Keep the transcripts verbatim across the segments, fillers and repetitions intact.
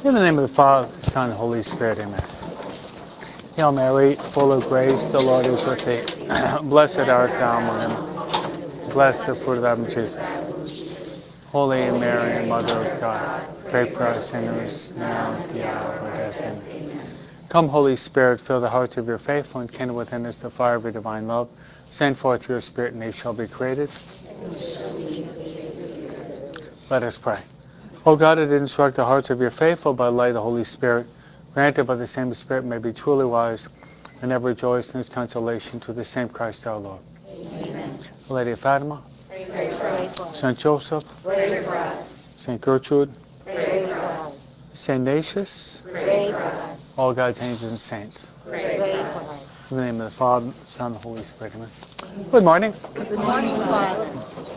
In the name of the Father, Son, and Holy Spirit, amen. Hail Mary, full of grace, the Lord is with thee. Blessed art thou among women. Blessed the fruit of thy womb, Jesus. Holy Mary, Mother of God, pray for us sinners, now and at the hour of our death. Amen. Come, Holy Spirit, fill the hearts of your faithful and kindle within us the fire of your divine love. Send forth your Spirit, and they shall be created. Let us pray. O God, that instruct the hearts of your faithful by the light of the Holy Spirit, granted by the same Spirit may be truly wise and ever rejoice in his consolation through the same Christ our Lord. Amen. Lady of Fatima, pray for us. Saint Joseph, Pray for us. Saint Gertrude, Pray for us. Saint Ignatius, Pray for us. all God's angels and saints. Pray for us. In the name of the Father, Son, and Holy Spirit. Amen. Good morning. Good morning, Father.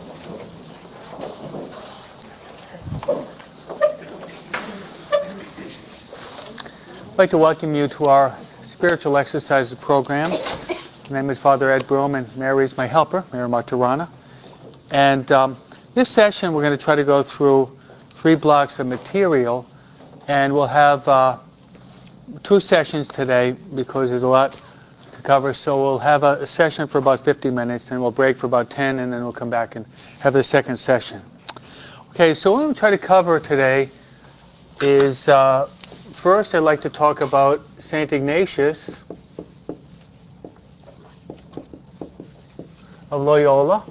I'd like to welcome you to our spiritual exercises program. My name is Father Ed Broom, and Mary is my helper, Mary Martirana. And um, this session, we're going to try to go through three blocks of material, and we'll have uh, two sessions today because there's a lot to cover. So we'll have a, a session for about fifty minutes, then we'll break for about ten, and then we'll come back and have the second session. Okay, so what we'll try to cover today is, uh, first I'd like to talk about Saint Ignatius of Loyola.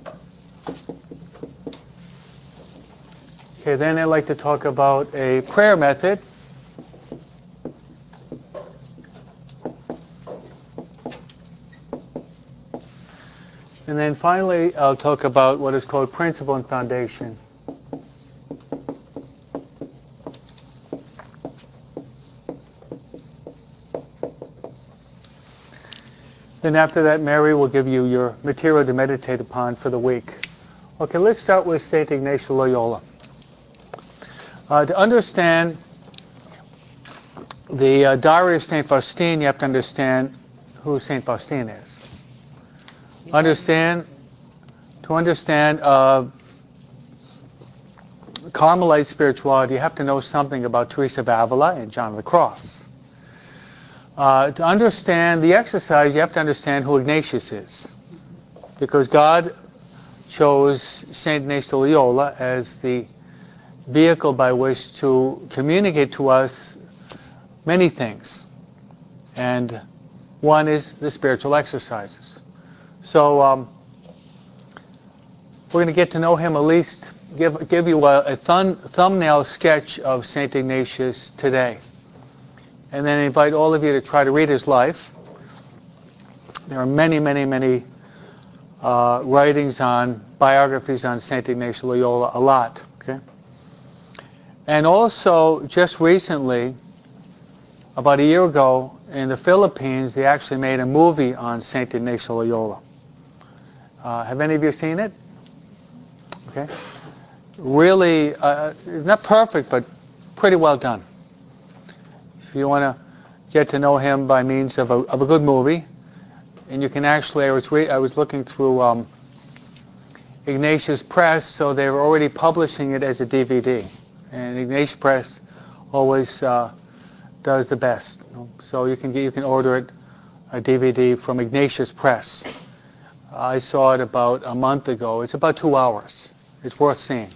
Okay, then I'd like to talk about a prayer method. And then finally, I'll talk about what is called principle and foundation. Then after that, Mary will give you your material to meditate upon for the week. Okay, let's start with Saint Ignatius of Loyola. Uh, to understand the uh, diary of Saint Faustine, you have to understand who Saint Faustine is. Understand, to understand uh, Carmelite spirituality, you have to know something about Teresa of Avila and John of the Cross. Uh, to understand the exercise, you have to understand who Ignatius is. Because God chose Saint Ignatius of Loyola as the vehicle by which to communicate to us many things. And one is the spiritual exercises. So um, we're going to get to know him, at least give, give you a, a thun, thumbnail sketch of Saint Ignatius today. And then invite all of you to try to read his life. There are many, many, many uh, writings on, biographies on Saint Ignatius of Loyola, a lot. Okay? And also, just recently, about a year ago, in the Philippines, they actually made a movie on Saint Ignatius of Loyola. Uh, have any of you seen it? Okay. Really, uh, not perfect, but pretty well done. If you want to get to know him by means of a, of a good movie, and you can actually, I was, re- I was looking through um, Ignatius Press, so they were already publishing it as a D V D. And Ignatius Press always uh, does the best. So you can get, you can order it, a D V D from Ignatius Press. I saw it about a month ago. It's about two hours. It's worth seeing.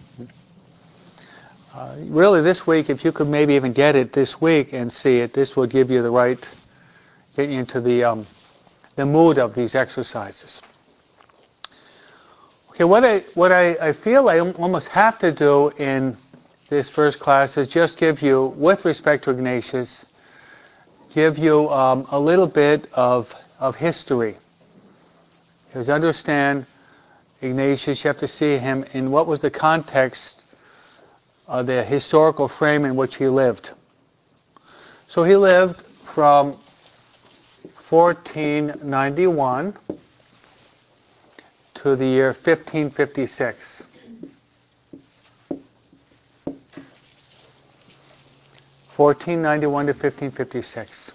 Uh, really, this week, if you could maybe even get it this week and see it, this will give you the right, get you into the um, the mood of these exercises. Okay, what I what I, I feel I almost have to do in this first class is just give you, with respect to Ignatius, give you um, a little bit of of history. Because understand Ignatius, you have to see him in what was the context of the historical frame in which he lived. So he lived from fourteen ninety-one to the year fifteen fifty-six. fourteen ninety-one to fifteen fifty-six.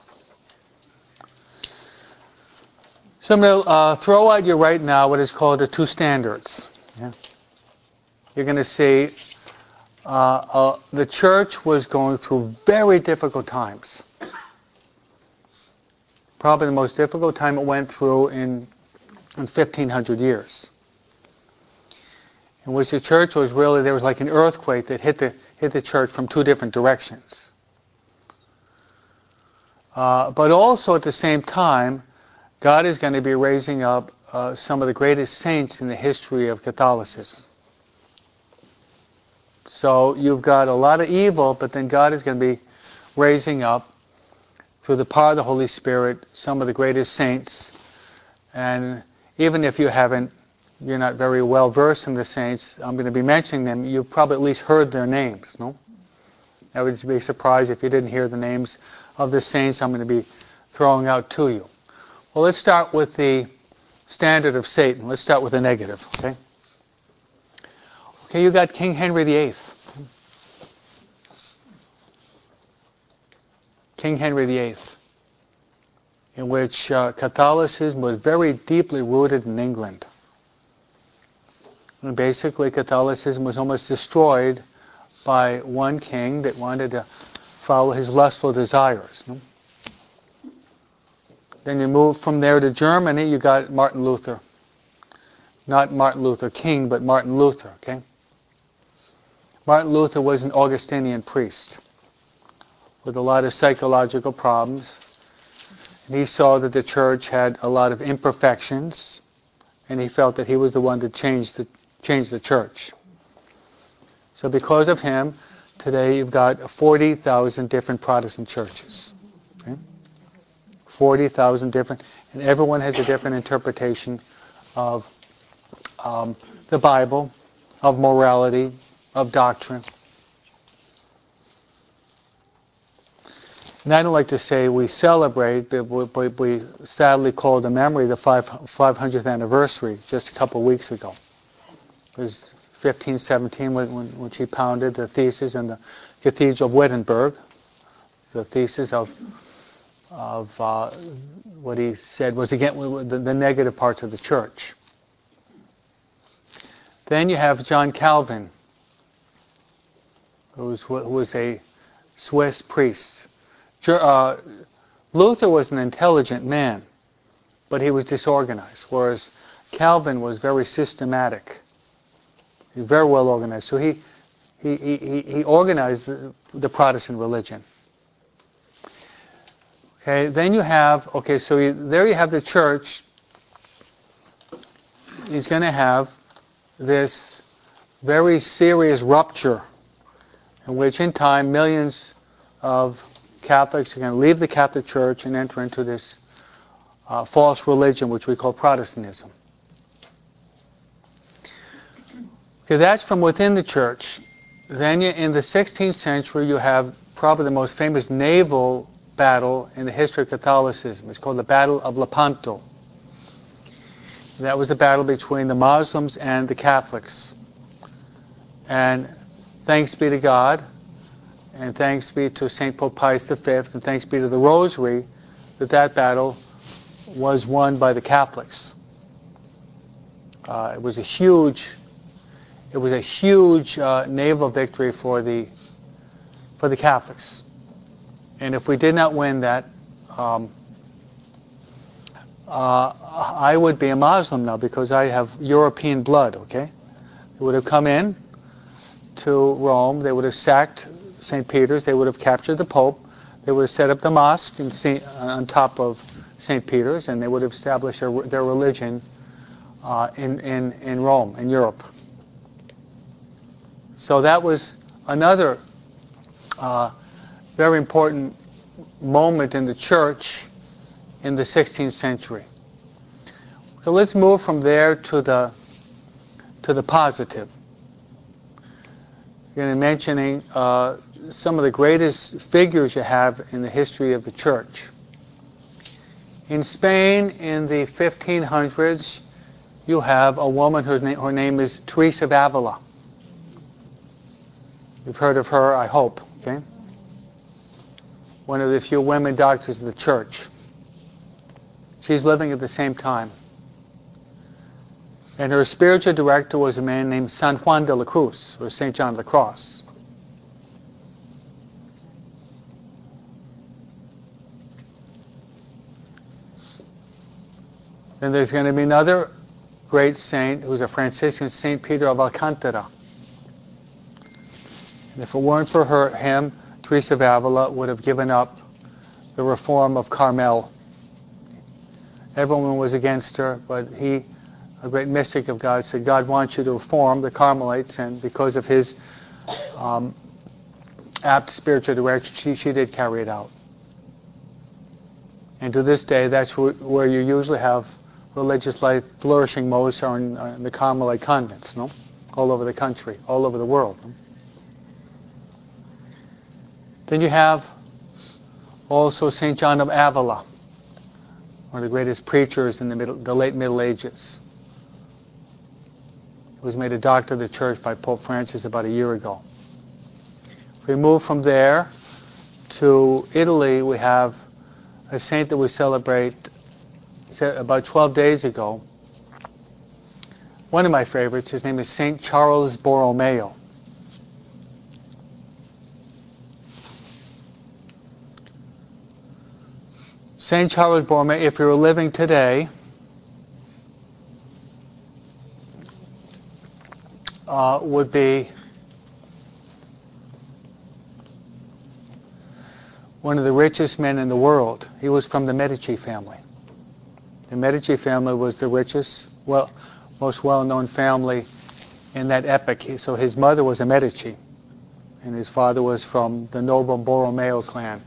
So I'm going to uh, throw at you right now what is called the two standards. Yeah. You're going to see uh, uh, the church was going through very difficult times. Probably the most difficult time it went through in, in fifteen hundred years. In which the church was really, there was like an earthquake that hit the, hit the church from two different directions. Uh, but also at the same time, God is going to be raising up uh, some of the greatest saints in the history of Catholicism. So you've got a lot of evil, but then God is going to be raising up, through the power of the Holy Spirit, some of the greatest saints. And even if you haven't, you're not very well versed in the saints, I'm going to be mentioning them. You've probably at least heard their names, no? I would be surprised if you didn't hear the names of the saints I'm going to be throwing out to you. Well, let's start with the standard of Satan. Let's start with the negative, okay? Okay, you got King Henry the Eighth. King Henry the Eighth, in which uh, Catholicism was very deeply rooted in England. And basically, Catholicism was almost destroyed by one king that wanted to follow his lustful desires. No? Then you move from there to Germany, you got Martin Luther. Not Martin Luther King, but Martin Luther, okay? Martin Luther was an Augustinian priest with a lot of psychological problems. And he saw that the church had a lot of imperfections, and he felt that he was the one to change the, change the church. So because of him, today you've got forty thousand different Protestant churches. Okay? forty thousand different, and everyone has a different interpretation of um, the Bible, of morality, of doctrine. And I don't like to say we celebrate, but we, we sadly call to memory the five hundredth anniversary just a couple of weeks ago. It was fifteen seventeen when, when, when she pounded the thesis in the Cathedral of Wittenberg, the thesis of of uh, what he said was again the, the negative parts of the church. Then you have John Calvin, who was, who was a Swiss priest. Uh, Luther was an intelligent man, but he was disorganized, whereas Calvin was very systematic. He was very well organized. So he he he, he organized the, the Protestant religion. Okay, then you have, okay, so you, there you have the church. He's going to have this very serious rupture in which in time millions of Catholics are going to leave the Catholic Church and enter into this uh, false religion which we call Protestantism. Okay, that's from within the church. Then you, in the sixteenth century you have probably the most famous naval battle in the history of Catholicism. It's called the Battle of Lepanto. That was the battle between the Muslims and the Catholics. And thanks be to God, and thanks be to Saint Pope Pius the Fifth, and thanks be to the Rosary, that that battle was won by the Catholics. Uh, it was a huge, it was a huge uh, naval victory for the for the Catholics. And if we did not win that, um, uh, I would be a Muslim now because I have European blood. Okay, they would have come in to Rome. They would have sacked Saint Peter's. They would have captured the Pope. They would have set up the mosque in Saint, uh, on top of Saint Peter's, and they would have established their, their religion uh, in, in, in Rome, in Europe. So that was another uh, very important moment in the church in the sixteenth century. So let's move from there to the to the positive. You're mentioning uh, some of the greatest figures you have in the history of the church. In Spain, in the fifteen hundreds, you have a woman whose name, her name is Teresa of Avila. You've heard of her, I hope, okay? One of the few women doctors of the church. She's living at the same time. And her spiritual director was a man named San Juan de la Cruz, or Saint John of the Cross. Then there's going to be another great saint who's a Franciscan, Saint Peter of Alcantara. And if it weren't for her, him, Teresa of Avila would have given up the reform of Carmel. Everyone was against her, but he, a great mystic of God, said, God wants you to reform the Carmelites, and because of his um, apt spiritual direction, she, she did carry it out. And to this day, that's wh- where you usually have religious life flourishing most, are in, uh, in the Carmelite convents, no? All over the country, all over the world. No? Then you have also Saint John of Avila, one of the greatest preachers in the, middle, the late Middle Ages. He was made a doctor of the church by Pope Francis about a year ago. If we move from there to Italy, we have a saint that we celebrate about twelve days ago. One of my favorites, his name is Saint Charles Borromeo. Saint Charles Borromeo, if he were living today, uh, would be one of the richest men in the world. He was from the Medici family. The Medici family was the richest, well, most well-known family in that epoch. So his mother was a Medici, and his father was from the noble Borromeo clan.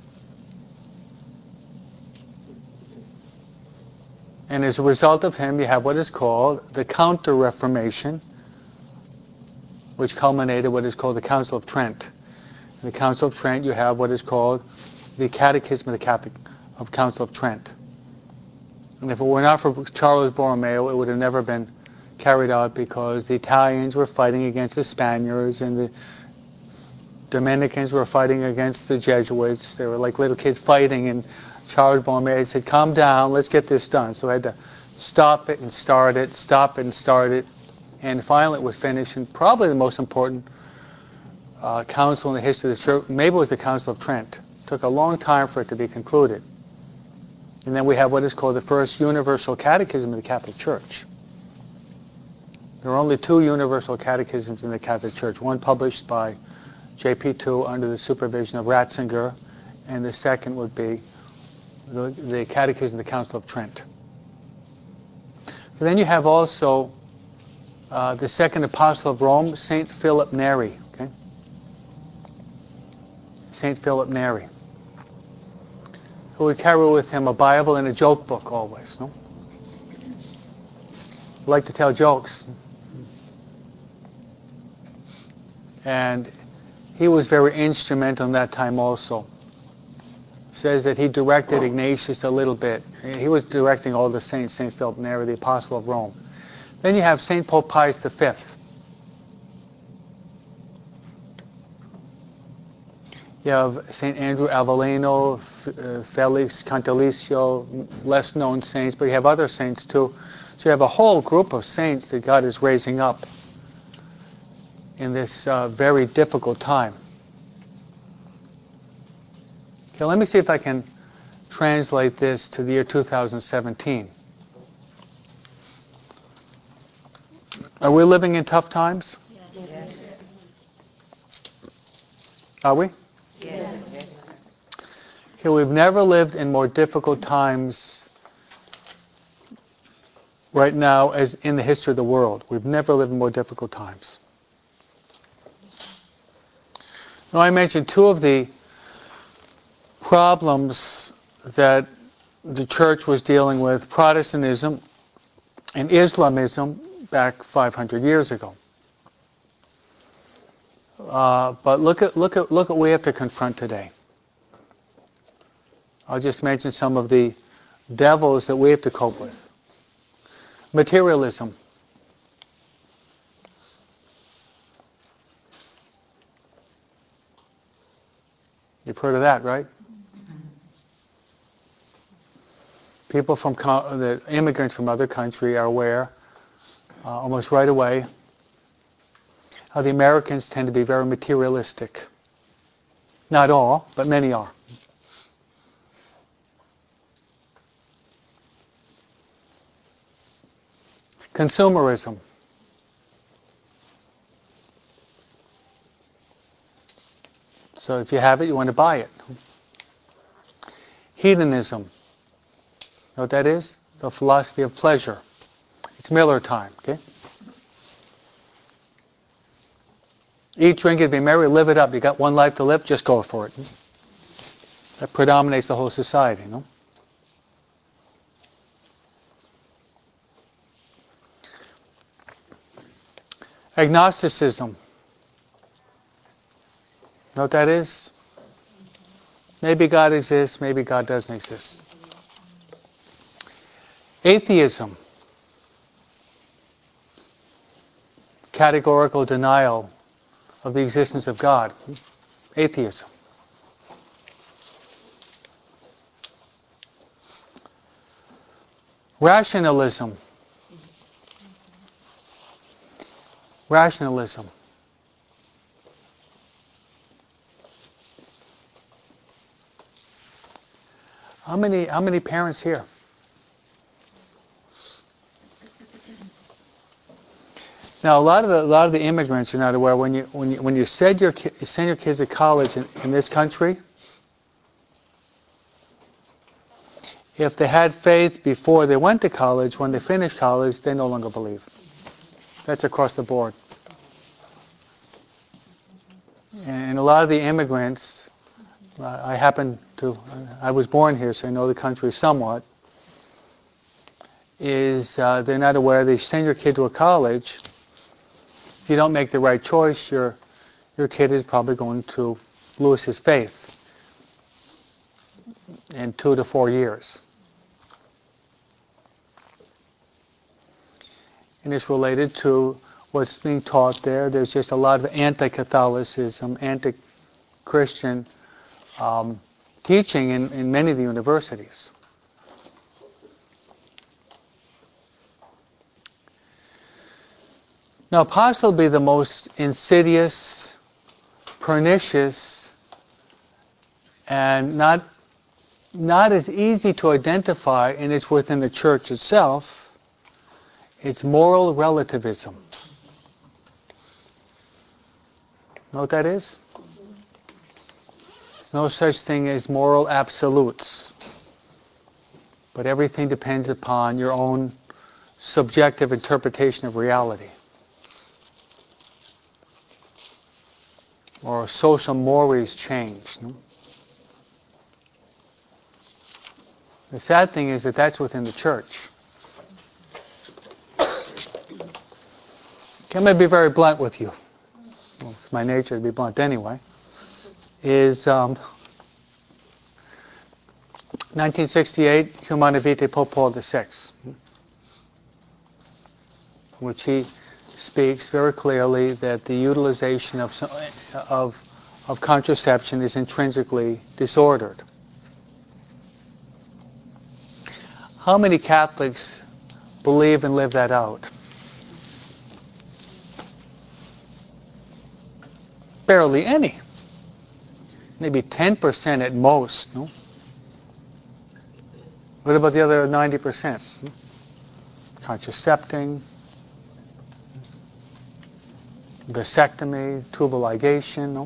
And as a result of him, you have what is called the Counter-Reformation, which culminated what is called the Council of Trent. In the Council of Trent, you have what is called the Catechism of the Catholic of Council of Trent. And if it were not for Charles Borromeo, it would have never been carried out, because the Italians were fighting against the Spaniards, and the Dominicans were fighting against the Jesuits. They were like little kids fighting, and Charles Borromeo said, calm down, let's get this done. So I had to stop it and start it, stop it and start it, and finally it was finished. And probably the most important uh, council in the history of the church, maybe it was the Council of Trent. It took a long time for it to be concluded. And then we have what is called the first universal catechism of the Catholic Church. There are only two universal catechisms in the Catholic Church, one published by J P two under the supervision of Ratzinger, and the second would be the, the Catechism of the Council of Trent. So then you have also uh, the second apostle of Rome, Saint Philip Neri. Okay? Saint Philip Neri, who would carry with him a Bible and a joke book always. No? He liked to tell jokes. And he was very instrumental in that time also. Says that he directed Ignatius a little bit. He was directing all the saints, Saint Philip Neri, the apostle of Rome. Then you have Saint Pope Pius the Fifth. You have Saint Andrew Avellino, uh, Felix Cantalicio, less known saints, but you have other saints too. So you have a whole group of saints that God is raising up in this uh, very difficult time. Okay, let me see if I can translate this to the year two thousand seventeen. Are we living in tough times? Yes. Are we? Yes. Okay, we've never lived in more difficult times right now as in the history of the world. We've never lived in more difficult times. Now, I mentioned two of the problems that the church was dealing with, Protestantism and Islamism, back five hundred years ago. Uh, but look at look at look at what we have to confront today. I'll just mention some of the devils that we have to cope with. Materialism. You've heard of that, right? People from the immigrants from other countries are aware uh, almost right away how the Americans tend to be very materialistic. Not all, but many are. Consumerism. So if you have it, you want to buy it. Hedonism. Know what that is? The philosophy of pleasure. It's Miller time, okay? Eat, drink it, be merry, live it up. You got one life to live, just go for it. That predominates the whole society, no? Agnosticism. Know what that is? Maybe God exists, maybe God doesn't exist. Atheism. Categorical denial of the existence of God. Atheism. Rationalism. Rationalism. How many how many parents here? Now, a lot of the a lot of the immigrants, you're not aware, when you when you when you send your ki- you send your kids to college in, in this country, if they had faith before they went to college, when they finish college, they no longer believe. That's across the board. And a lot of the immigrants, uh, I happen to, I was born here, so I know the country somewhat, is uh, they're not aware they send your kid to a college. If you don't make the right choice, your your kid is probably going to lose his faith in two to four years. And it's related to what's being taught there. There's just a lot of anti-Catholicism, anti-Christian um, teaching in, in many of the universities. Now, possibly the most insidious, pernicious, and not not as easy to identify, and it's within the church itself, it's moral relativism. Know what that is? There's no such thing as moral absolutes. But everything depends upon your own subjective interpretation of reality. Or social mores change. No? The sad thing is that that's within the church. I'm going to be very blunt with you. Well, it's my nature to be blunt anyway. Is um, nineteen sixty-eight, Humanae Vitae, Pope Paul the Sixth, which he speaks very clearly that the utilization of of of contraception is intrinsically disordered. How many Catholics believe and live that out? Barely any. Maybe ten percent at most. No? What about the other ninety percent? Contracepting, vasectomy, tubal ligation. No?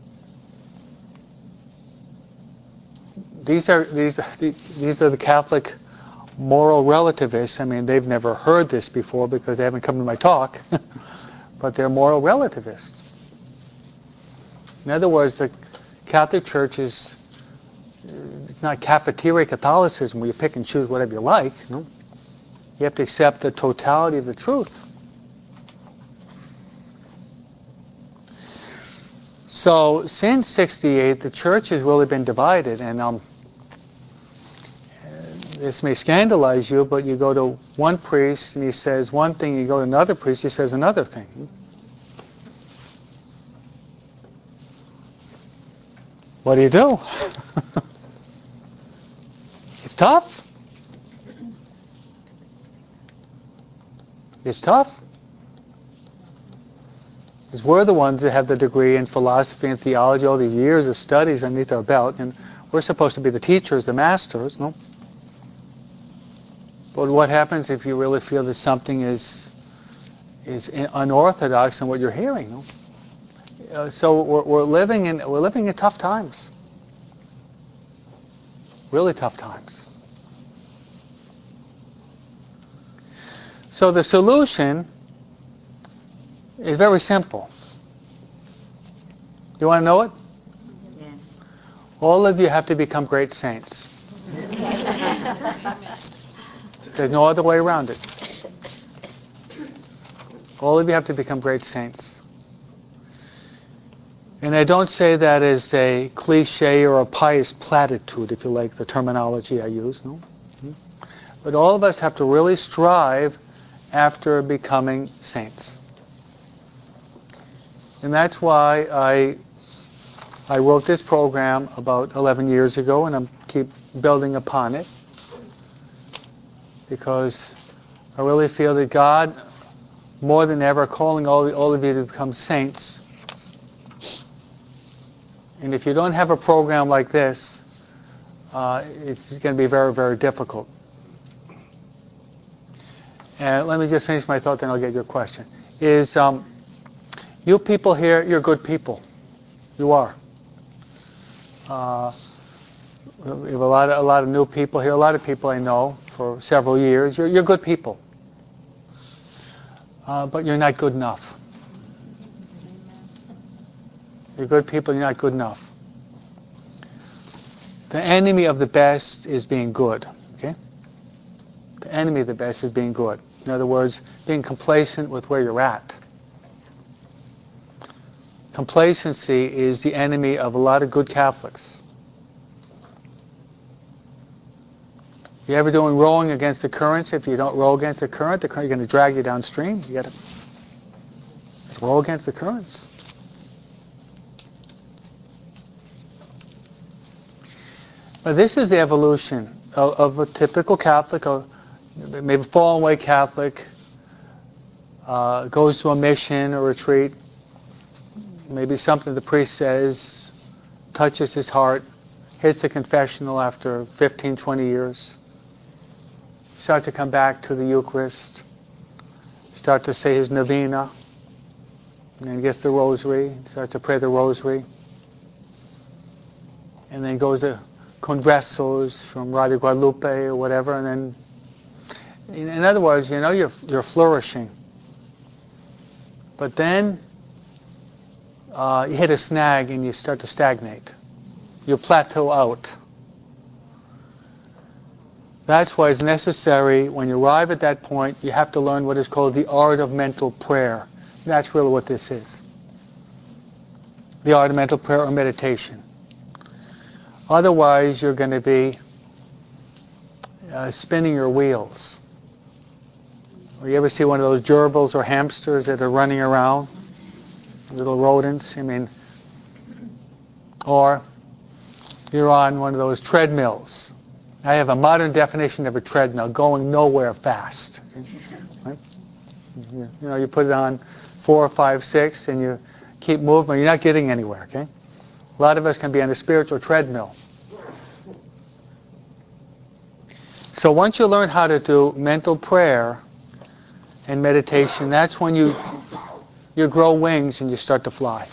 These are these these are the Catholic moral relativists. I mean, they've never heard this before because they haven't come to my talk, but they're moral relativists. In other words, the Catholic Church is it's not cafeteria Catholicism where you pick and choose whatever you like. No? You have to accept the totality of the truth. So since sixty-eight, the church has really been divided, and um, this may scandalize you, but you go to one priest and he says one thing, you go to another priest, he says another thing. What do you do? It's tough. It's tough. Because we're the ones that have the degree in philosophy and theology, all these years of studies underneath our belt, and we're supposed to be the teachers, the masters, no? But what happens if you really feel that something is is unorthodox in what you're hearing? No? Uh, so we're, we're living in we're living in tough times, really tough times. So the solution is very simple. You want to know it? Yes. All of you have to become great saints. There's no other way around it. All of you have to become great saints. And I don't say that as a cliche or a pious platitude, if you like the terminology I use, no? But all of us have to really strive after becoming saints. And that's why I I wrote this program about eleven years ago, and I keep building upon it, because I really feel that God, more than ever, calling all, all of you to become saints. And if you don't have a program like this, uh, it's going to be very, very difficult. And let me just finish my thought, then I'll get your question. Is um, you people here, you're good people. You are. Uh, we have a lot of a lot of new people here. A lot of people I know for several years. You're, you're good people, uh, but you're not good enough. You're good people. You're not good enough. The enemy of the best is being good. Okay. The enemy of the best is being good. In other words, being complacent with where you're at. Complacency is the enemy of a lot of good Catholics. You ever doing rowing against the currents? If you don't row against the current, the current is going to drag you downstream. You got to row against the currents. But this is the evolution of, of a typical Catholic, or maybe fallen away Catholic, uh, goes to a mission or retreat. Maybe something the priest says touches his heart, hits the confessional after fifteen, twenty years. Start to come back to the Eucharist, start to say his novena, and then gets the rosary, starts to pray the rosary, and then goes to congressos from Radio Guadalupe or whatever, and then, in, in other words, you know, you're, you're flourishing. But then uh, you hit a snag and you start to stagnate. You plateau out. That's why it's necessary, when you arrive at that point, you have to learn what is called the art of mental prayer. That's really what this is. The art of mental prayer or meditation. Otherwise, you're going to be uh, spinning your wheels. Or you ever see one of those gerbils or hamsters that are running around? Little rodents, I mean. Or you're on one of those treadmills. I have a modern definition of a treadmill, going nowhere fast. Right? You, you know, you put it on four, five, six, and you keep moving, but you're not getting anywhere, okay? A lot of us can be on a spiritual treadmill. So once you learn how to do mental prayer and meditation, that's when you you grow wings and you start to fly.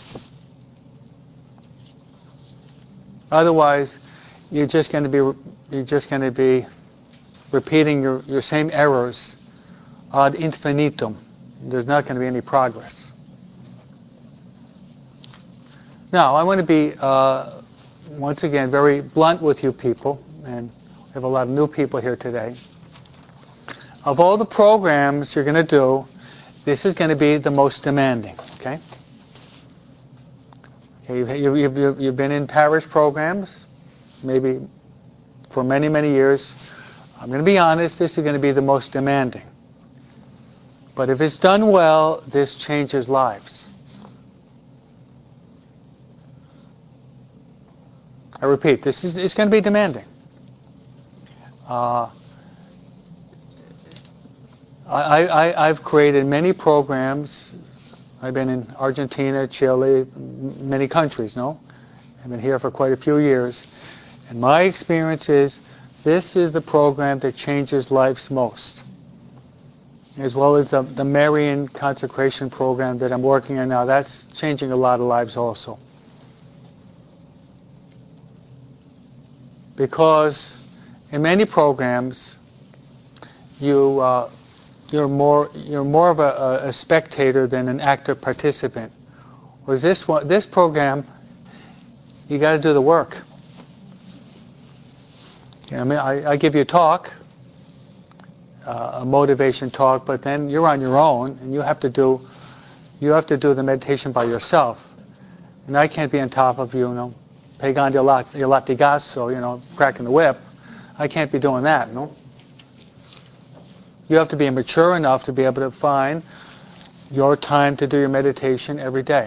Otherwise, you're just going to be you're just going to be repeating your, your same errors ad infinitum. There's not going to be any progress. Now, I want to be uh, once again very blunt with you people, and we have a lot of new people here today. Of all the programs you're going to do, this is going to be the most demanding. Okay. Okay. You've, you've, you've, you've been in parish programs, maybe for many, many years. I'm going to be honest, this is going to be the most demanding. But if it's done well, this changes lives. I repeat, this is it's going to be demanding. Uh, I, I, I've created many programs. I've been in Argentina, Chile, many countries, no? I've been here for quite a few years. And my experience is This is the program that changes lives most, as well as the, the Marian consecration program that I'm working on now. That's changing a lot of lives also. Because in many programs, you uh, you're more you're more of a, a spectator than an active participant. Whereas this one, this program, you got to do the work. You know, I mean, I, I give you a talk, uh, a motivation talk, but then you're on your own, and you have to do you have to do the meditation by yourself. And I can't be on top of you, you know, pegando el latigazo, you know, cracking the whip. I can't be doing that, no. You have to be mature enough to be able to find your time to do your meditation every day.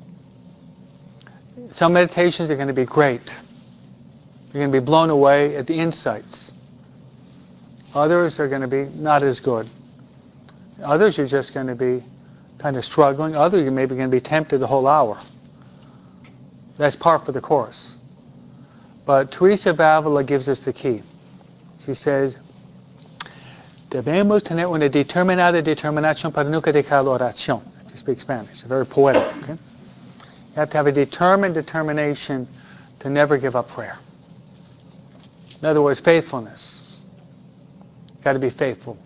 Some meditations are going to be great. You're going to be blown away at the insights. Others are going to be not as good. Others you're just going to be kind of struggling. Others you maybe going to be tempted the whole hour. That's part of the course. But Teresa of Avila gives us the key. She says, debemos tener una determinada determinación para nunca dejar la oración. If you speak Spanish, it's very poetic. Okay? You have to have a determined determination to never give up prayer. In other words, faithfulness. You've got to be faithful.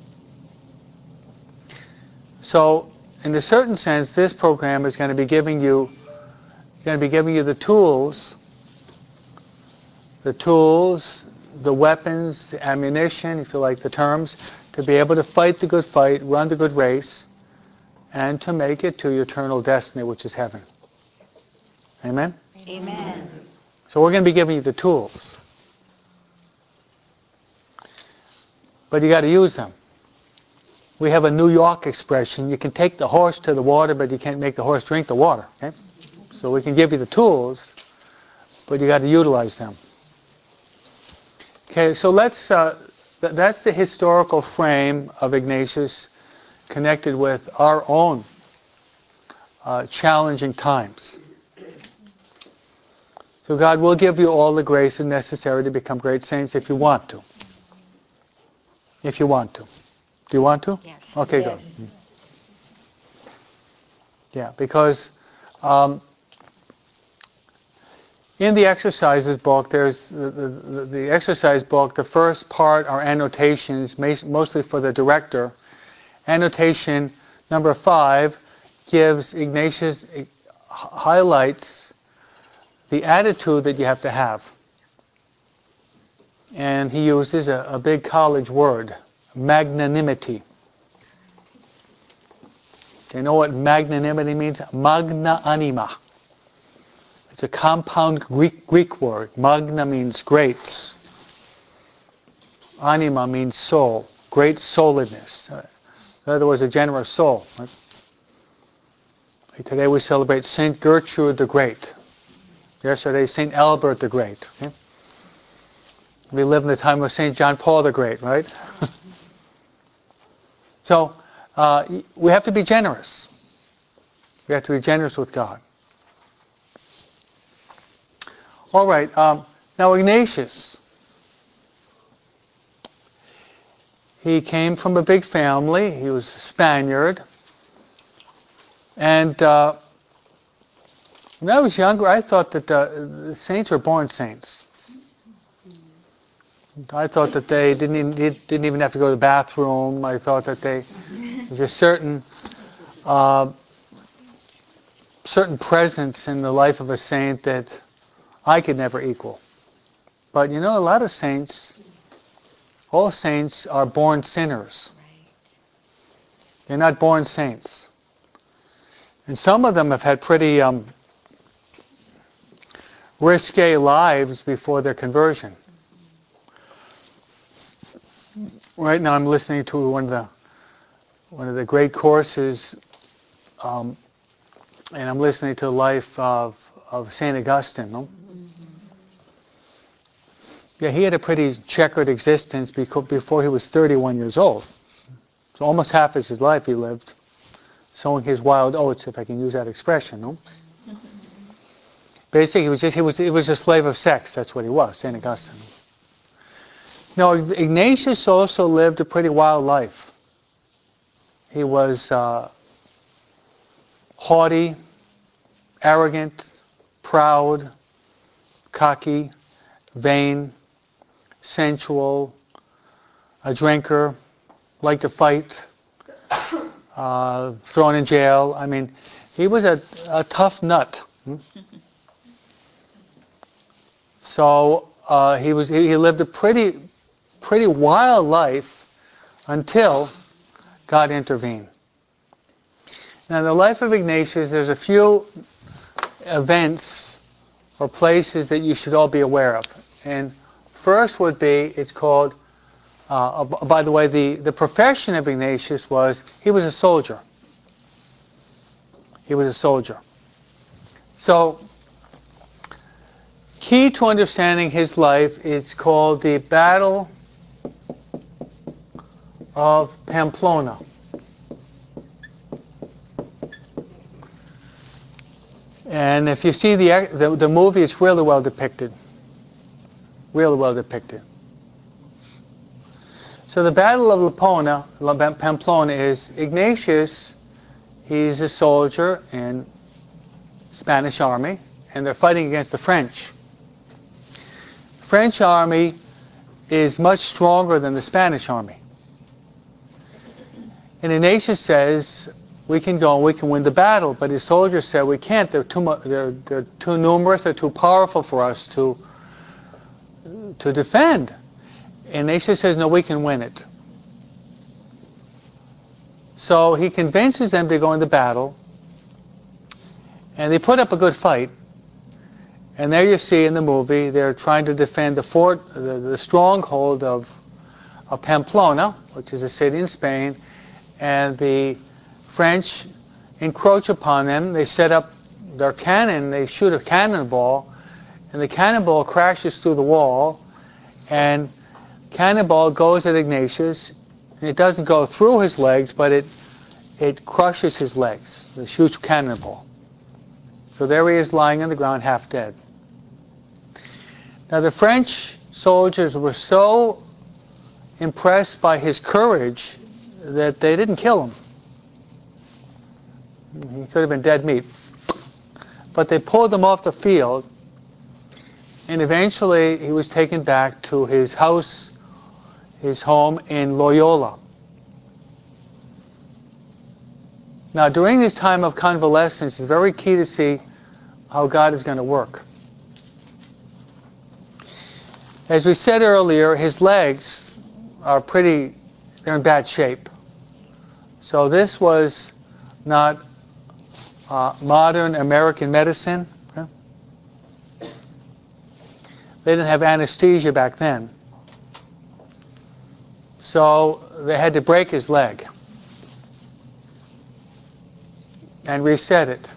So, in a certain sense, this program is going to be giving you, going to be giving you the tools, the tools, the weapons, the ammunition, if you like the terms, to be able to fight the good fight, run the good race, and to make it to your eternal destiny, which is heaven. Amen? Amen. So we're going to be giving you the tools. But you got to use them. We have a New York expression, you can take the horse to the water, but you can't make the horse drink the water. Okay? So we can give you the tools, but you got to utilize them. Okay, so let's, uh, th- that's the historical frame of Ignatius connected with our own uh, challenging times. So God will give you all the grace necessary to become great saints if you want to. If you want to. Do you want to? Yes. Okay, Yes. good. Yeah, because um, in the exercises book, there's the, the, the exercise book, the first part are annotations, mostly for the director. Annotation number five gives Ignatius, highlights the attitude that you have to have. And he uses a, a big college word, magnanimity. Do you know what magnanimity means? Magna anima. It's a compound Greek, Greek word. Magna means great. Anima means soul. Great souledness. In other words, a generous soul. Right? Today we celebrate Saint Gertrude the Great. Yesterday, Saint Albert the Great. Okay? We live in the time of Saint John Paul the Great, right? So, uh, we have to be generous. We have to be generous with God. All right. Um, now, Ignatius. He came from a big family. He was a Spaniard. And uh, when I was younger, I thought that uh, the saints were born saints. I thought that they didn't even, didn't even have to go to the bathroom. I thought that they there's a certain uh, certain presence in the life of a saint that I could never equal. But you know, a lot of saints, all saints are born sinners. They're not born saints. And some of them have had pretty um, risque lives before their conversion. Right now I'm listening to one of the one of the great courses, um, and I'm listening to the life of, of Saint Augustine. No? Yeah, he had a pretty checkered existence before he was thirty-one years old. So almost half of his life he lived sowing his wild oats, if I can use that expression. No? Basically, he was just he was he was a slave of sex. That's what he was, Saint Augustine. Now, Ignatius also lived a pretty wild life. He was uh, haughty, arrogant, proud, cocky, vain, sensual, a drinker, liked to fight, uh, thrown in jail. I mean, he was a, a tough nut. So uh, he was he, he lived a pretty pretty wild life until God intervened. Now, in the life of Ignatius, there's a few events or places that you should all be aware of. And first would be, it's called, uh, by the way, the, the profession of Ignatius was, he was a soldier. He was a soldier. So, key to understanding his life is called the Battle of Pamplona. And if you see the, the the movie, it's really well depicted. Really well depicted. So the Battle of Lapona, Pamplona is Ignatius. He's a soldier in Spanish army, and they're fighting against the French. The French army is much stronger than the Spanish army. And Ignatius says, we can go and we can win the battle, but his soldiers said, we can't, they're too, mu- they're, they're too numerous, they're too powerful for us to, to defend. And Ignatius says, no, we can win it. So he convinces them to go into battle, and they put up a good fight. And there you see in the movie, they're trying to defend the fort, the, the stronghold of, of Pamplona, which is a city in Spain, and the French encroach upon them. They set up their cannon, they shoot a cannonball, and the cannonball crashes through the wall, and cannonball goes at Ignatius, and it doesn't go through his legs, but it it crushes his legs, the huge cannonball. So there he is lying on the ground, half dead. Now the French soldiers were so impressed by his courage that they didn't kill him. He could have been dead meat. But they pulled him off the field, and eventually he was taken back to his house, his home in Loyola. Now, during this time of convalescence, it's very key to see how God is going to work. As we said earlier, his legs are pretty, they're in bad shape. So this was not uh, modern American medicine. Okay? They didn't have anesthesia back then. So they had to break his leg and reset it.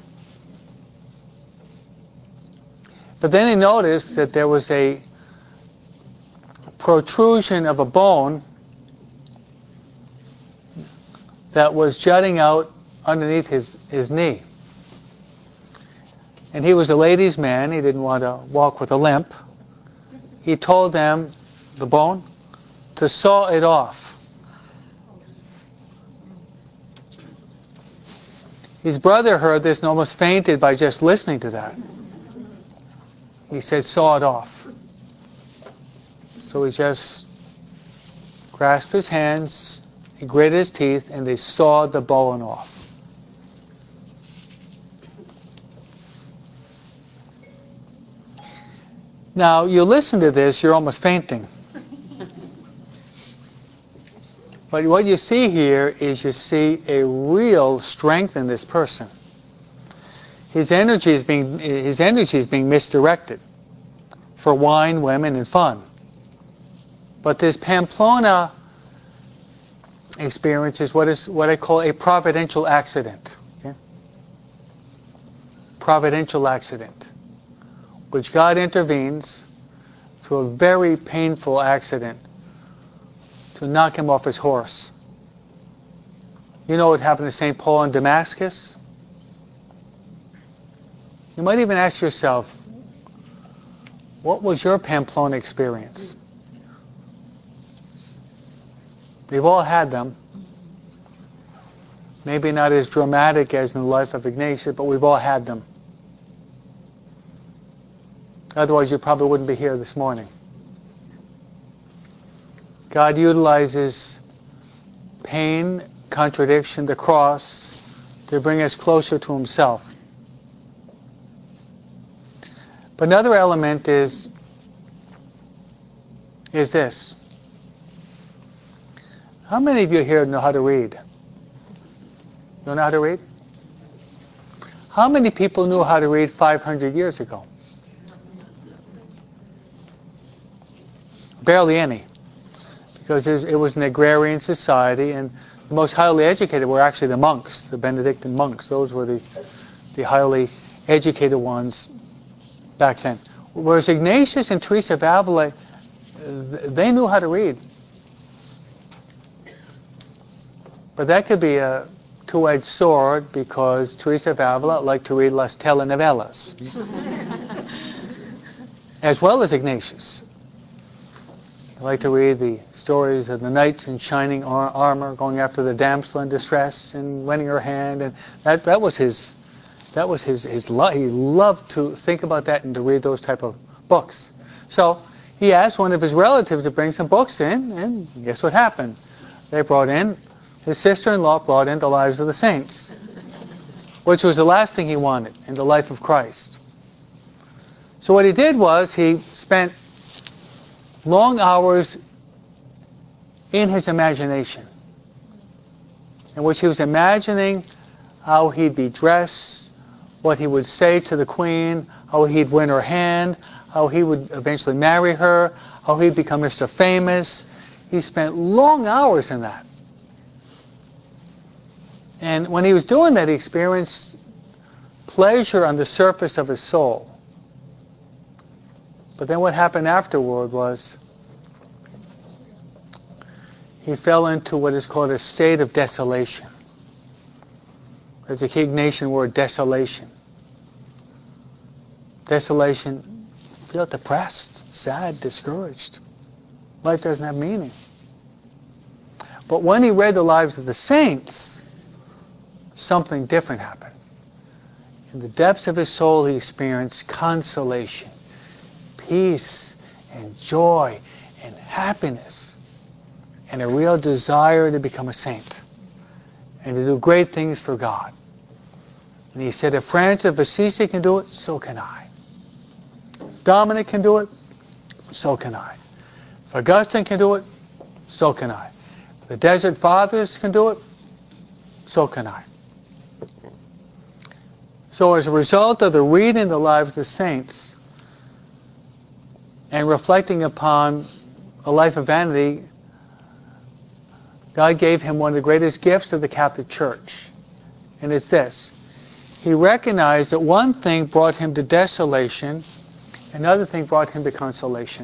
But then he noticed that there was a protrusion of a bone that was jutting out underneath his, his knee. And he was a ladies' man. He didn't want to walk with a limp. He told them, the bone, to saw it off. His brother heard this and almost fainted by just listening to that. He said, saw it off. So he just grasped his hands, he gritted his teeth, and they sawed the bone off. Now, you listen to this, you're almost fainting. But what you see here is you see a real strength in this person. His energy is being, his energy is being misdirected for wine, women, and fun. But this Pamplona experience is what is what I call a providential accident. Okay? Providential accident, which God intervenes through a very painful accident to knock him off his horse. You know what happened to Saint Paul in Damascus? You might even ask yourself, what was your Pamplona experience? They've all had them. Maybe not as dramatic as in the life of Ignatius, but we've all had them. Otherwise, you probably wouldn't be here this morning. God utilizes pain, contradiction, the cross, to bring us closer to Himself. But another element is, is this. How many of you here know how to read? You know how to read? How many people knew how to read five hundred years ago? Barely any. Because it was an agrarian society, and the most highly educated were actually the monks, the Benedictine monks. Those were the, the highly educated ones back then. Whereas Ignatius and Teresa of Avila, they knew how to read. But that could be a two-edged sword, because Teresa of Avila liked to read las telenovelas, as well as Ignatius. They liked to read the stories of the knights in shining ar- armor going after the damsel in distress and winning her hand, and that that was his that was his his love. He loved to think about that and to read those type of books. So he asked one of his relatives to bring some books in, and guess what happened? They brought in. His sister-in-law brought in the Lives of the Saints, which was the last thing he wanted in the life of Christ. So what he did was he spent long hours in his imagination, in which he was imagining how he'd be dressed, what he would say to the Queen, how he'd win her hand, how he would eventually marry her, how he'd become Mister Famous. He spent long hours in that. And when he was doing that, he experienced pleasure on the surface of his soul. But then what happened afterward was he fell into what is called a state of desolation. There's a key Ignatian word, desolation. Desolation, feel depressed, sad, discouraged. Life doesn't have meaning. But when he read the Lives of the Saints, something different happened. In the depths of his soul, he experienced consolation, peace, and joy, and happiness, and a real desire to become a saint and to do great things for God. And he said, if Francis of Assisi can do it, so can I. If Dominic can do it, so can I. If Augustine can do it, so can I. If the Desert Fathers can do it, so can I. So as a result of the reading the Lives of the Saints and reflecting upon a life of vanity, God gave him one of the greatest gifts of the Catholic Church. And it's this. He recognized that one thing brought him to desolation, another thing brought him to consolation.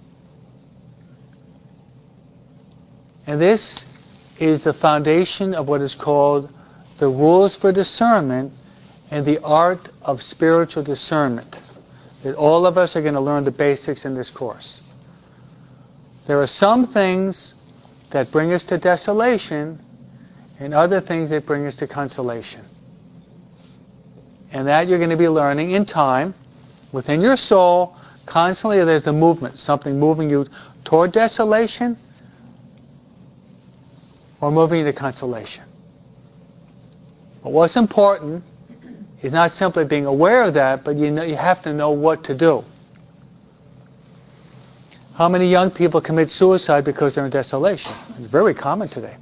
And this is the foundation of what is called the rules for discernment and the art of spiritual discernment, that all of us are going to learn the basics in this course. There are some things that bring us to desolation and other things that bring us to consolation. And that you're going to be learning in time. Within your soul, constantly there's a movement, something moving you toward desolation or moving you to consolation. But what's important is not simply being aware of that, but you know, you have to know what to do. How many young people commit suicide because they're in desolation? It's very common today.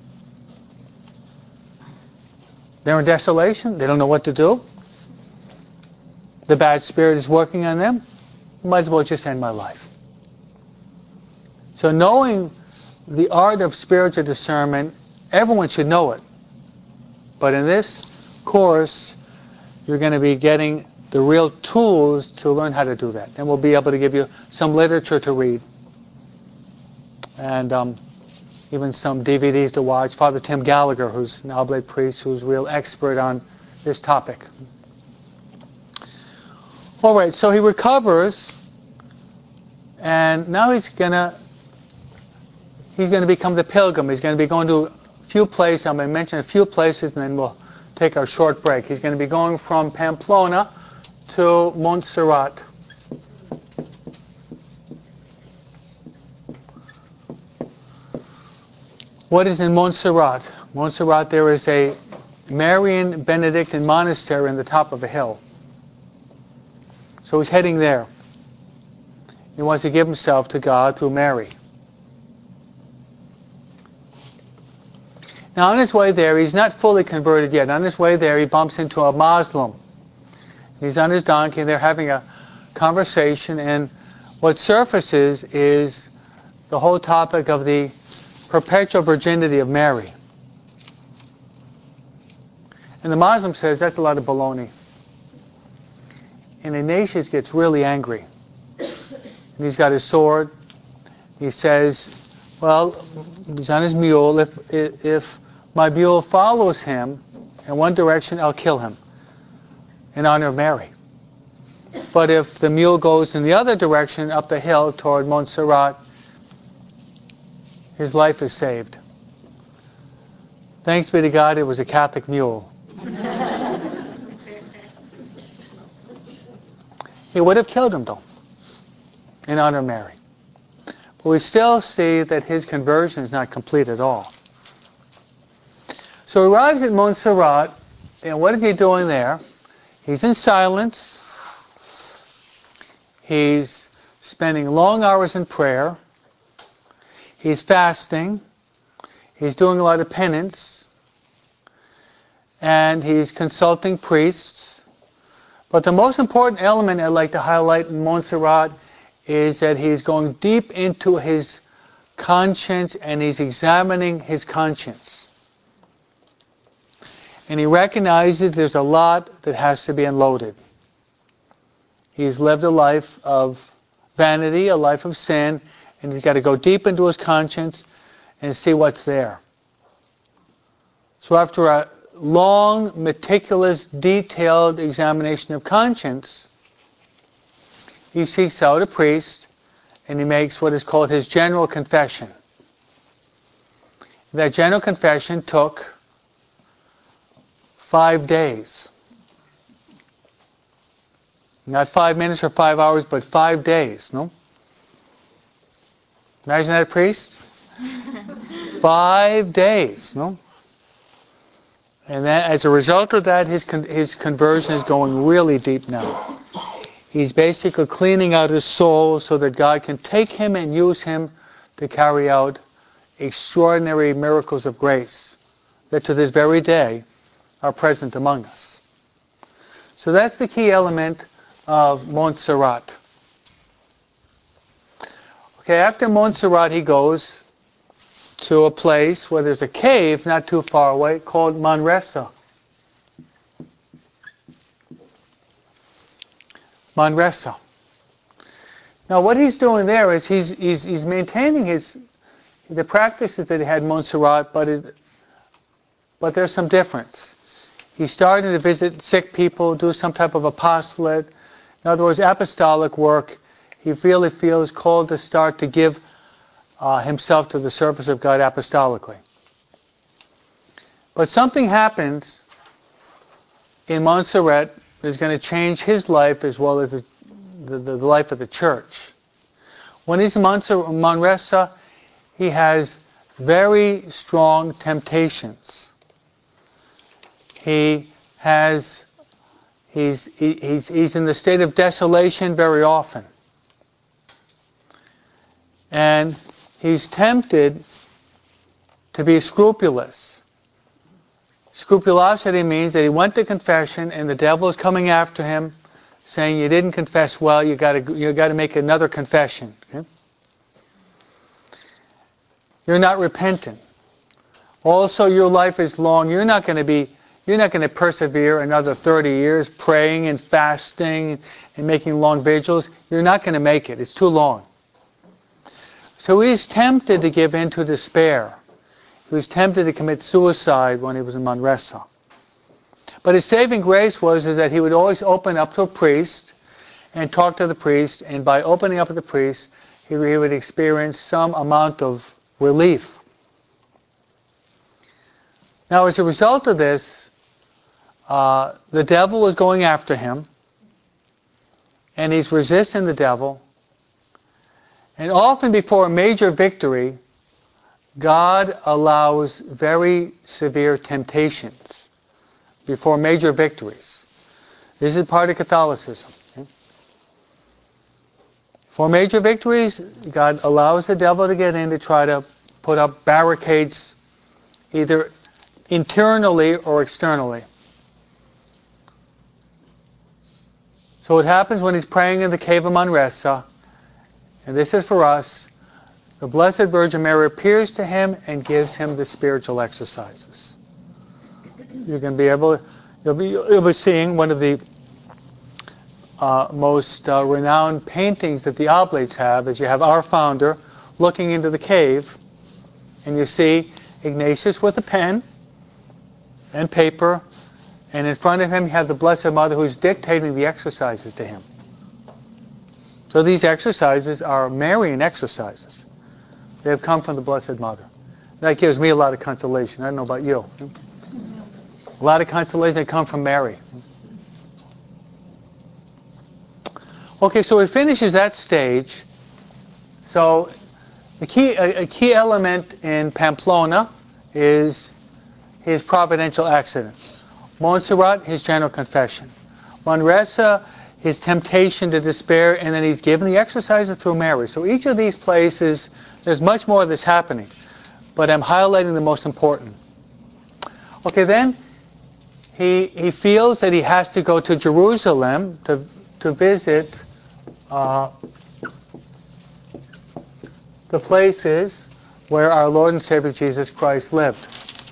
They're in desolation. They don't know what to do. The bad spirit is working on them. Might as well just end my life. So knowing the art of spiritual discernment, everyone should know it. But in this course, you're going to be getting the real tools to learn how to do that. And we'll be able to give you some literature to read. And um, even some D V Ds to watch. Father Tim Gallagher, who's an Oblate priest, who's a real expert on this topic. All right, so he recovers, and now he's going to he's going to become the pilgrim. He's going to be going to a few places. I'm going to mention a few places, and then we'll take our short break. He's going to be going from Pamplona to Montserrat. What is in Montserrat? Montserrat, there is a Marian Benedictine monastery in the top of a hill. So he's heading there. He wants to give himself to God through Mary. Now on his way there, he's not fully converted yet. On his way there, he bumps into a Muslim. He's on his donkey, and they're having a conversation, and what surfaces is the whole topic of the perpetual virginity of Mary. And the Muslim says, that's a lot of baloney. And Ignatius gets really angry. And he's got his sword. He says, well, he's on his mule. If, if my mule follows him in one direction, I'll kill him in honor of Mary. But if the mule goes in the other direction, up the hill toward Montserrat, his life is saved. Thanks be to God, it was a Catholic mule. He would have killed him, though, in honor of Mary. But we still see that his conversion is not complete at all. So he arrives at Montserrat, and what is he doing there? He's in silence. He's spending long hours in prayer. He's fasting. He's doing a lot of penance. And he's consulting priests. But the most important element I'd like to highlight in Montserrat is that he's going deep into his conscience and he's examining his conscience. And he recognizes there's a lot that has to be unloaded. He's lived a life of vanity, a life of sin, and he's got to go deep into his conscience and see what's there. So after a long, meticulous, detailed examination of conscience, he seeks out a priest and he makes what is called his general confession. That general confession took five days. Not five minutes or five hours, but five days, no? Imagine that, priest? Five days, no? And that, as a result of that, his con- his conversion is going really deep now. He's basically cleaning out his soul so that God can take him and use him to carry out extraordinary miracles of grace that to this very day are present among us. So that's the key element of Montserrat. Okay, after Montserrat he goes to a place where there's a cave not too far away called Manresa. Manresa. Now what he's doing there is he's he's, he's maintaining his the practices that he had in Montserrat, but it, but there's some difference. He's starting to visit sick people, do some type of apostolate. In other words, apostolic work. He really feels called to start to give uh, himself to the service of God apostolically. But something happens in Montserrat that is going to change his life as well as the, the, the life of the church. When he's in Manresa, he has very strong temptations. He has, he's, he, he's, he's in the state of desolation very often. And he's tempted to be scrupulous. Scrupulosity means that he went to confession and the devil is coming after him, saying, you didn't confess well, you got to you got to make another confession. Okay? You're not repentant. Also, your life is long. You're not going to be You're not going to persevere another thirty years praying and fasting and making long vigils. You're not going to make it. It's too long. So he's tempted to give in to despair. He was tempted to commit suicide when he was in Manresa. But his saving grace was is that he would always open up to a priest and talk to the priest, and by opening up to the priest, he, he would experience some amount of relief. Now, as a result of this, uh, the devil was going after him, and he's resisting the devil. And often before a major victory, God allows very severe temptations before major victories. This is part of Catholicism. Okay? For major victories, God allows the devil to get in to try to put up barricades, either internally or externally. So what happens when he's praying in the cave of Manresa, and this is for us, the Blessed Virgin Mary appears to him and gives him the spiritual exercises. You can be able, you'll be, you'll be seeing one of the uh, most uh, renowned paintings that the Oblates have, is you have our founder looking into the cave, and you see Ignatius with a pen and paper, and in front of him you have the Blessed Mother who's dictating the exercises to him. So these exercises are Marian exercises. They have come from the Blessed Mother. That gives me a lot of consolation. I don't know about you. A lot of consolation that come from Mary. Okay, so he finishes that stage. So the key, a, a key element in Pamplona is his providential accident. Montserrat, his general confession. Manresa, his temptation to despair, and then he's given the exercises through Mary. So each of these places, there's much more of this happening, but I'm highlighting the most important. Okay, then he he feels that he has to go to Jerusalem to to visit uh, the places where our Lord and Savior Jesus Christ lived.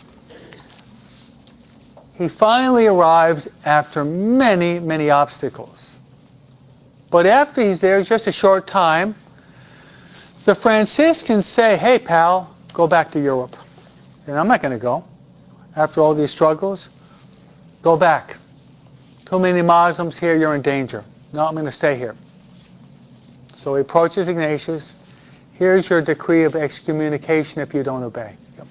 He finally arrives after many, many obstacles. But after he's there just a short time, the Franciscans say, hey, pal, go back to Europe. And I'm not going to go. After all these struggles, go back. Too many Muslims here, you're in danger. No, I'm going to stay here. So he approaches Ignatius. Here's your decree of excommunication if you don't obey. Yep.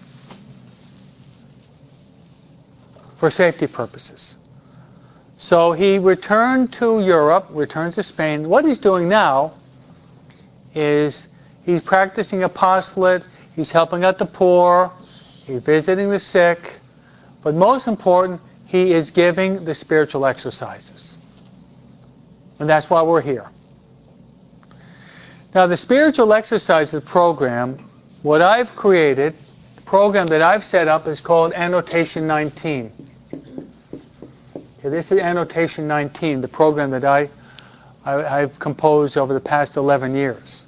For safety purposes. So he returned to Europe, returned to Spain. What he's doing now is he's practicing apostolate, he's helping out the poor, he's visiting the sick, but most important, he is giving the spiritual exercises. And that's why we're here. Now the spiritual exercises program, what I've created, the program that I've set up is called Annotation nineteen. Okay, this is Annotation nineteen, the program that I, I, I've composed over the past eleven years.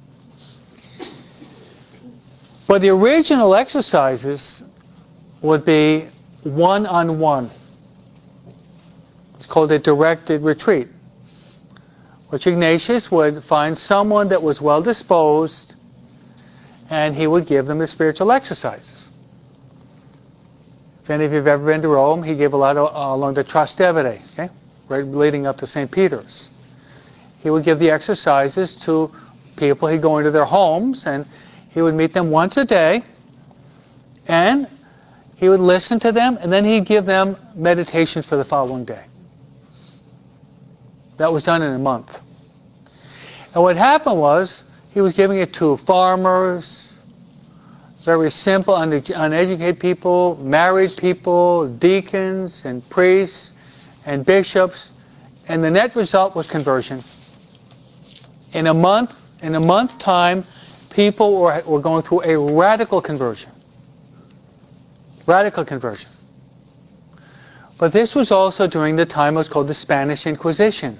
But the original exercises would be one-on-one. It's called a directed retreat, which Ignatius would find someone that was well-disposed, and he would give them the spiritual exercises. If any of you have ever been to Rome, he gave a lot of, uh, along the Trastevere, okay, right leading up to Saint Peter's. He would give the exercises to people. He'd go into their homes, and he would meet them once a day, and he would listen to them, and then he'd give them meditations for the following day. That was done in a month. And what happened was, he was giving it to farmers, very simple, uneducated people, married people, deacons and priests and bishops, and the net result was conversion. In a month, in a month time, people were, were going through a radical conversion. Radical conversion. But this was also during the time what's called the Spanish Inquisition.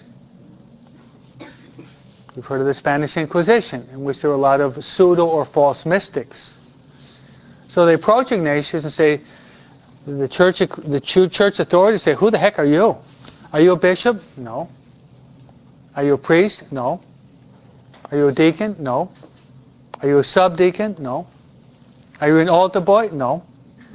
You've heard of the Spanish Inquisition, in which there were a lot of pseudo or false mystics. So they approach Ignatius and say, the church, the church authorities say, who the heck are you? Are you a bishop? No. Are you a priest? No. Are you a deacon? No. Are you a subdeacon? No. Are you an altar boy? No.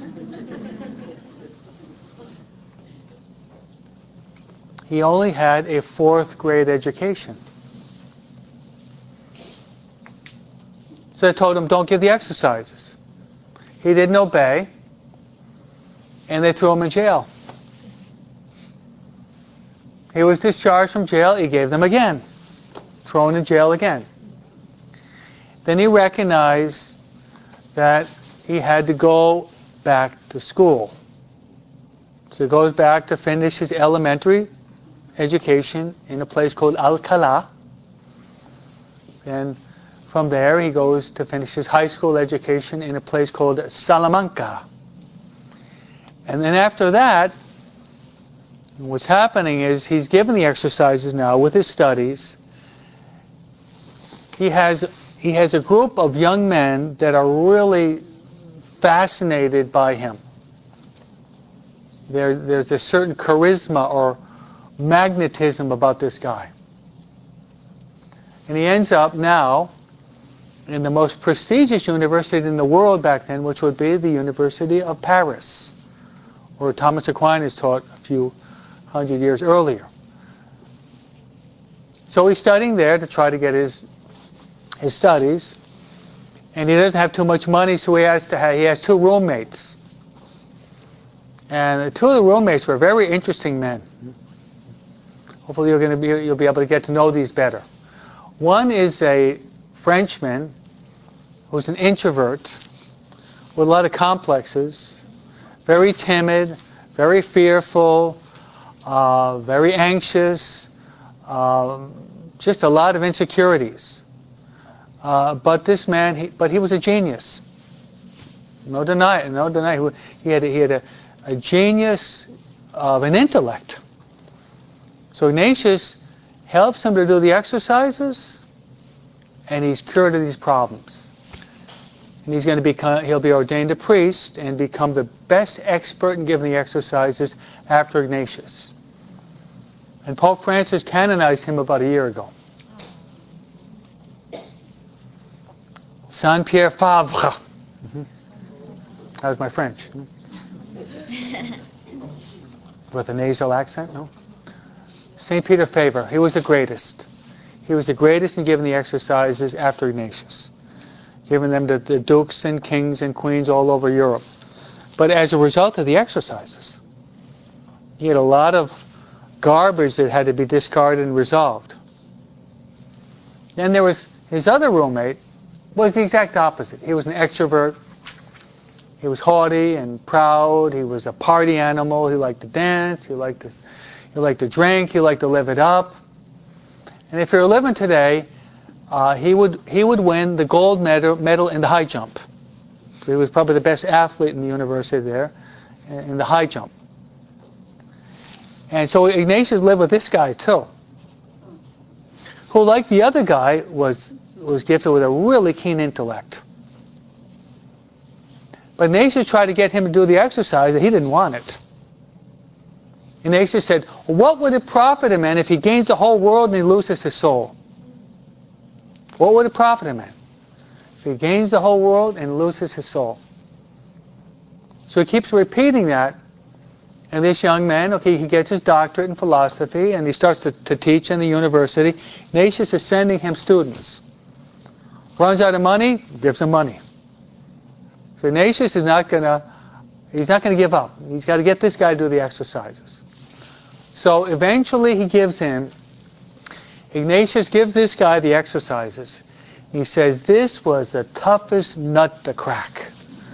He only had a fourth grade education. So they told him, don't give the exercises. He didn't obey, and they threw him in jail. He was discharged from jail, he gave them again. Thrown in jail again. Then he recognized that he had to go back to school. So he goes back to finish his elementary education in a place called Alcalá. And from there he goes to finish his high school education in a place called Salamanca. And then after that, what's happening is he's given the exercises now with his studies. He has he has a group of young men that are really fascinated by him. There, there's a certain charisma or magnetism about this guy. And he ends up now in the most prestigious university in the world back then, which would be the University of Paris, where Thomas Aquinas taught a few hundred years earlier. So he's studying there to try to get his his studies, and he doesn't have too much money, so he has to have, he has two roommates. And the two of the roommates were very interesting men. Hopefully you're going to be you'll be able to get to know these better. One is a Frenchman who's an introvert with a lot of complexes, very timid, very fearful, uh, very anxious, uh, just a lot of insecurities. Uh, but this man, he, but he was a genius. No deny, no deny. He had, he had a, a genius of an intellect. So Ignatius helps him to do the exercises, and he's cured of these problems. And he's going to become, he'll be ordained a priest and become the best expert in giving the exercises after Ignatius. And Pope Francis canonized him about a year ago. Saint Pierre Favre. Mm-hmm. That was my French. With a nasal accent, no? Saint Peter Faber, he was the greatest. He was the greatest in giving the exercises after Ignatius, giving them to the dukes and kings and queens all over Europe. But as a result of the exercises, he had a lot of garbage that had to be discarded and resolved. Then there was his other roommate, was the exact opposite. He was an extrovert. He was haughty and proud. He was a party animal. He liked to dance. He liked to, he liked to drink. He liked to live it up. And if you're living today, uh, he would he would win the gold medal, medal in the high jump. So he was probably the best athlete in the university there, in the high jump. And so Ignatius lived with this guy too, who, like the other guy, was was gifted with a really keen intellect. But Ignatius tried to get him to do the exercise, and he didn't want it. Ignatius said, what would it profit a man if he gains the whole world and he loses his soul? What would it profit a man if he gains the whole world and loses his soul? So he keeps repeating that. And this young man, okay, he gets his doctorate in philosophy, and he starts to, to teach in the university. Ignatius is sending him students. Runs out of money, gives him money. So Ignatius is not going to, he's not going to give up. He's got to get this guy to do the exercises. So eventually he gives him, Ignatius gives this guy the exercises. He says, this was the toughest nut to crack.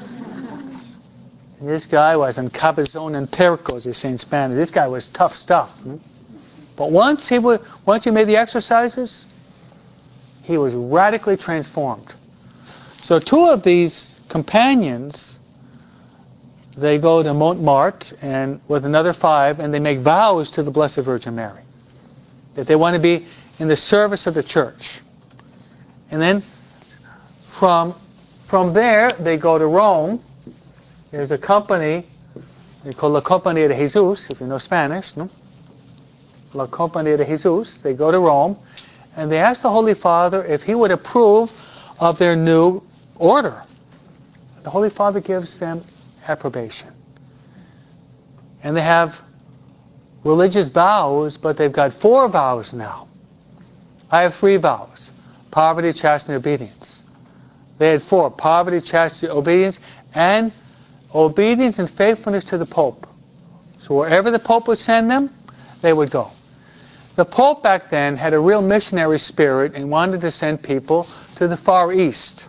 And this guy was en cabezón en terco, as they say in Spanish. This guy was tough stuff. But once he, would, once he made the exercises, he was radically transformed. So two of these companions, they go to Montmartre and with another five, and they make vows to the Blessed Virgin Mary that they want to be in the service of the church. And then from from there they go to Rome. There's a company they call La Compañía de Jesús, if you know Spanish, no? La Compañía de Jesús. They go to Rome, and they ask the Holy Father if he would approve of their new order. The Holy Father gives them approbation. And they have religious vows, but they've got four vows now. I have three vows: poverty, chastity, and obedience. They had four: poverty, chastity, obedience, and obedience and faithfulness to the Pope. So wherever the Pope would send them, they would go. The Pope back then had a real missionary spirit and wanted to send people to the Far East.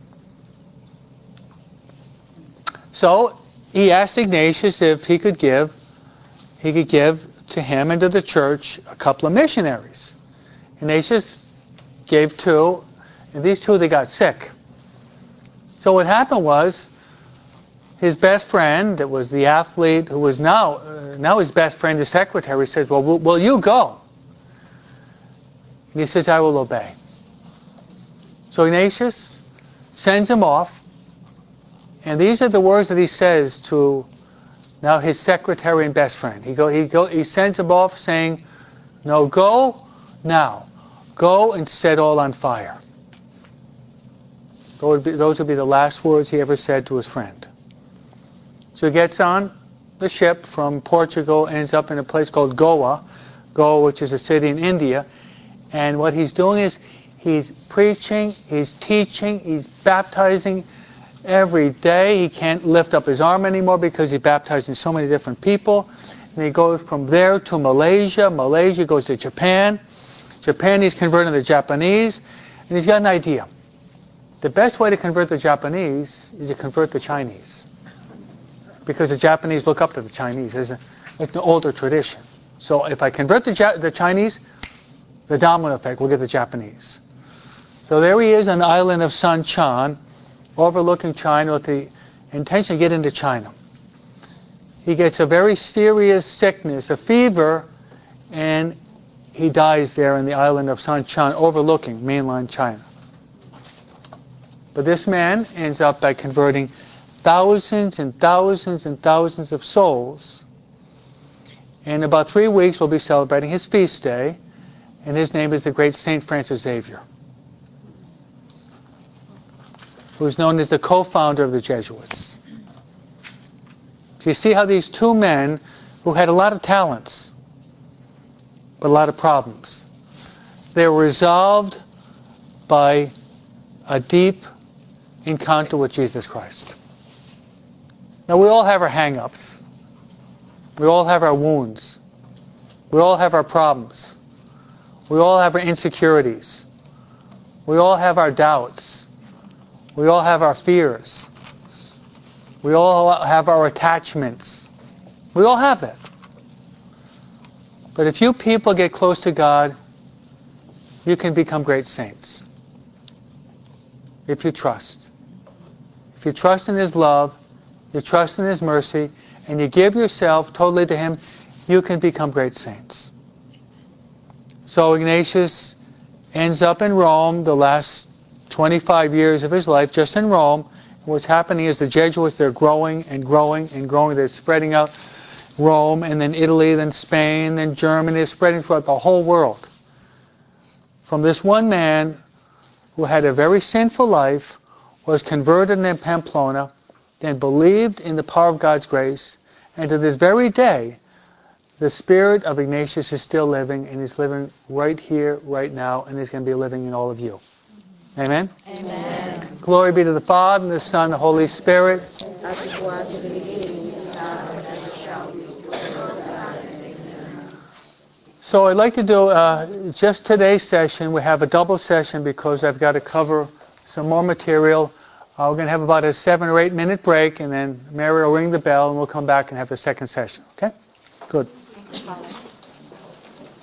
So he asked Ignatius if he could give, he could give to him and to the church a couple of missionaries. Ignatius gave two, and these two, they got sick. So what happened was, his best friend, that was the athlete, who was now, uh, now his best friend, the secretary, says, well, will, will you go? And he says, I will obey. So Ignatius sends him off, and these are the words that he says to now his secretary and best friend. He go, he go, he sends him off saying, no, go now. Go and set all on fire. Those would be, those would be the last words he ever said to his friend. So he gets on the ship from Portugal, ends up in a place called Goa, Goa, which is a city in India. And what he's doing is he's preaching, he's teaching, he's baptizing every day. He can't lift up his arm anymore because he's baptizing so many different people. And he goes from there to Malaysia. Malaysia goes to Japan. Japan, he's converting the Japanese. And he's got an idea. The best way to convert the Japanese is to convert the Chinese. Because the Japanese look up to the Chinese. It's, a, it's an older tradition. So if I convert the, ja- the Chinese, the domino effect will get the Japanese. So there he is on the island of Sanchan, overlooking China with the intention to get into China. He gets a very serious sickness, a fever, and he dies there in the island of Sanchan, overlooking mainland China. But this man ends up by converting thousands and thousands and thousands of souls. In about three weeks, we'll be celebrating his feast day, and his name is the great Saint Francis Xavier, who's known as the co-founder of the Jesuits. So you see how these two men, who had a lot of talents, but a lot of problems, they were resolved by a deep encounter with Jesus Christ. Now we all have our hang-ups. We all have our wounds. We all have our problems. We all have our insecurities. We all have our doubts. We all have our fears. We all have our attachments. We all have that. But if you people get close to God, you can become great saints. If you trust. If you trust in His love, you trust in His mercy, and you give yourself totally to Him, you can become great saints. So Ignatius ends up in Rome the last twenty-five years of his life, just in Rome. And what's happening is the Jesuits, they're growing and growing and growing. They're spreading out Rome, and then Italy, then Spain, then Germany. They're spreading throughout the whole world. From this one man who had a very sinful life, was converted in Pamplona, then believed in the power of God's grace, and to this very day, the spirit of Ignatius is still living, and he's living right here, right now, and he's going to be living in all of you. Amen? Amen. Glory be to the Father, and the Son, and the Holy Spirit. As it was in the beginning, is now, and ever shall be, world without end. Amen. So I'd like to do, uh, just today's session, we have a double session because I've got to cover some more material. Uh, we're going to have about a seven or eight minute break, and then Mary will ring the bell, and we'll come back and have the second session. Okay? Good. Thank you, Father.